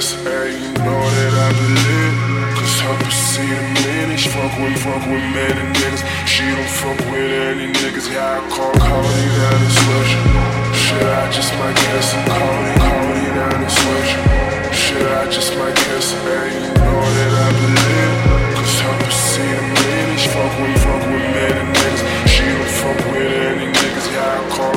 guess, and you know that I believe. Cause her pussy the meanest. Fuck with many niggas. She don't fuck with any niggas. Yeah, I call Cody down and switch. Shit, I just might get some Cody down and switch. Shit, I just might get some, and you know that I believe. Cause her pussy the meanest. Fuck with many niggas. She don't fuck with any niggas. Yeah, I call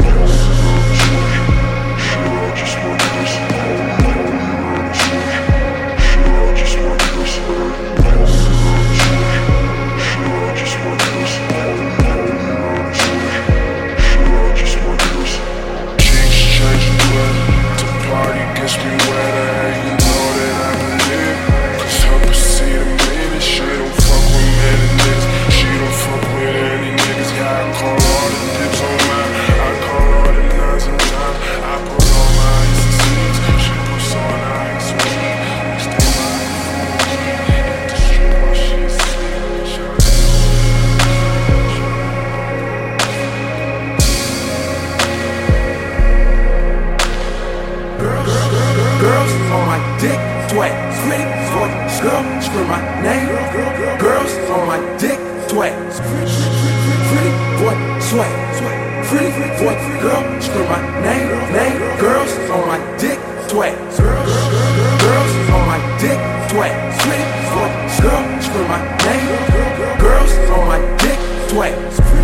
dick, twat, pretty, boy, girl, scream my name. Girls on my dick, twat, pretty, boy, swat, pretty, boy, girl, scream my name. Girls on my dick, twat, girls on my dick, twat, pretty, boy, girl, scream my name. Girls on my dick, twat.